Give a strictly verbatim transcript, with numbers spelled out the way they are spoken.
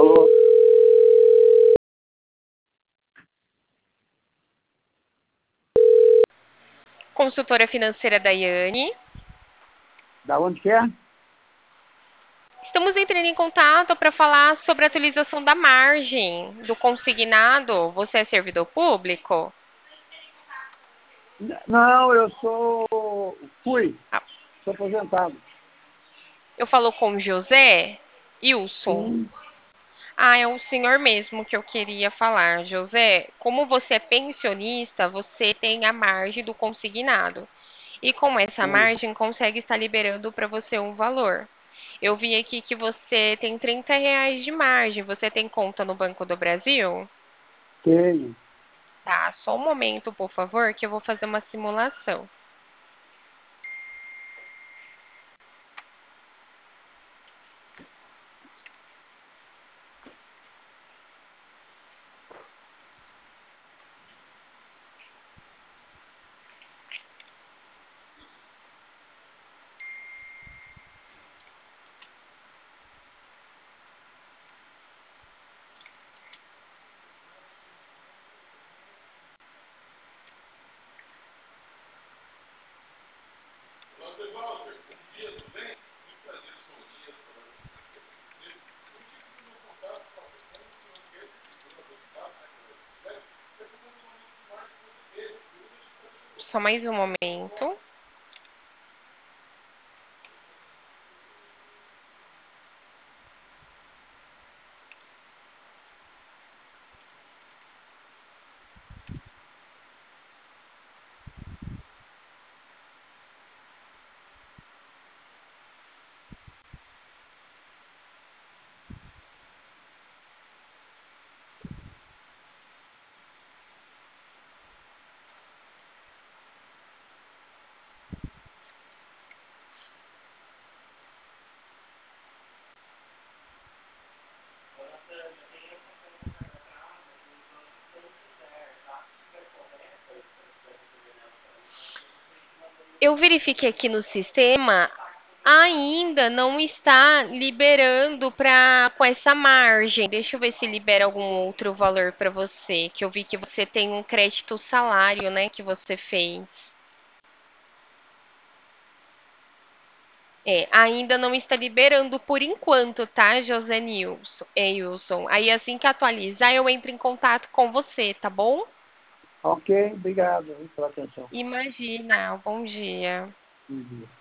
Alô? Consultora financeira Daiane. Da onde que é? Estamos entrando em contato para falar sobre a atualização da margem do consignado. Você é servidor público? N- Não, eu sou... Fui. Ah, Sou aposentado. eu falo com José Ilson. Sim, Ah, é o senhor mesmo que eu queria falar. José, como você é pensionista, você tem a margem do consignado. E com essa sim. margem, consegue estar liberando para você um valor. Eu vi aqui que você tem trinta reais de margem. Você tem conta no Banco do Brasil? Tenho. Tá, só um momento, por favor, que eu vou fazer uma simulação. Só mais um momento. Eu verifiquei aqui no sistema, ainda não está liberando para com essa margem. Deixa eu ver se libera algum outro valor para você, que eu vi que você tem um crédito salário, né, que você fez. É, ainda não está liberando por enquanto, tá, José Nilson, é, Wilson? Aí assim que atualizar, eu entro em contato com você, tá bom? Ok, obrigado hein, pela atenção. Imagina, bom dia. Bom dia.